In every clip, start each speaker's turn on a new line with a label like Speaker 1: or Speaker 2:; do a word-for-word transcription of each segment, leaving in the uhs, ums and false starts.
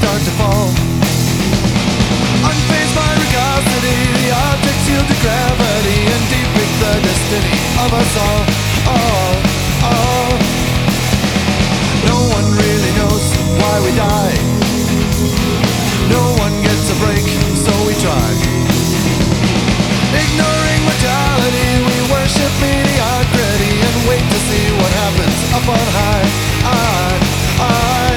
Speaker 1: start to fall. Unfazed by regosity, the objects yield to gravity and depict the destiny of us all, all, all. No one really knows why we die. No one gets a break, so we try. Ignoring mortality, we worship mediocrity and wait to see what happens up on high. I, I,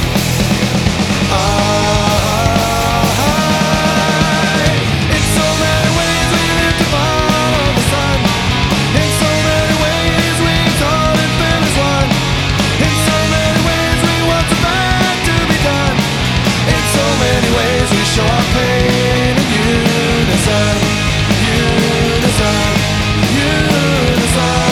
Speaker 1: I. In so many ways we live to follow the sun. In so many ways we exalt and finish one. In so many ways we want the bad to be done. In so many ways we show our pain in unison. Unison, unison.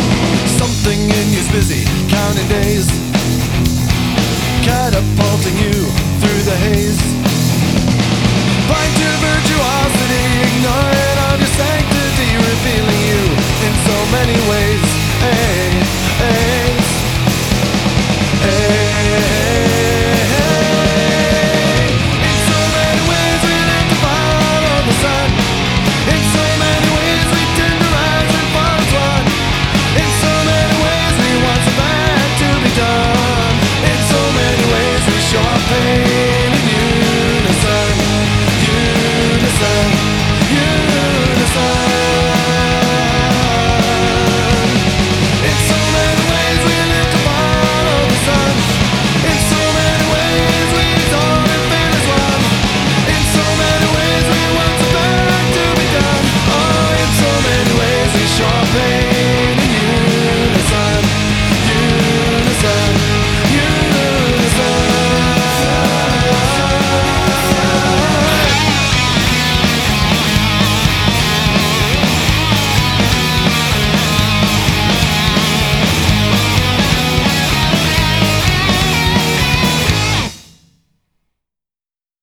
Speaker 1: Busy counting days, catapulting you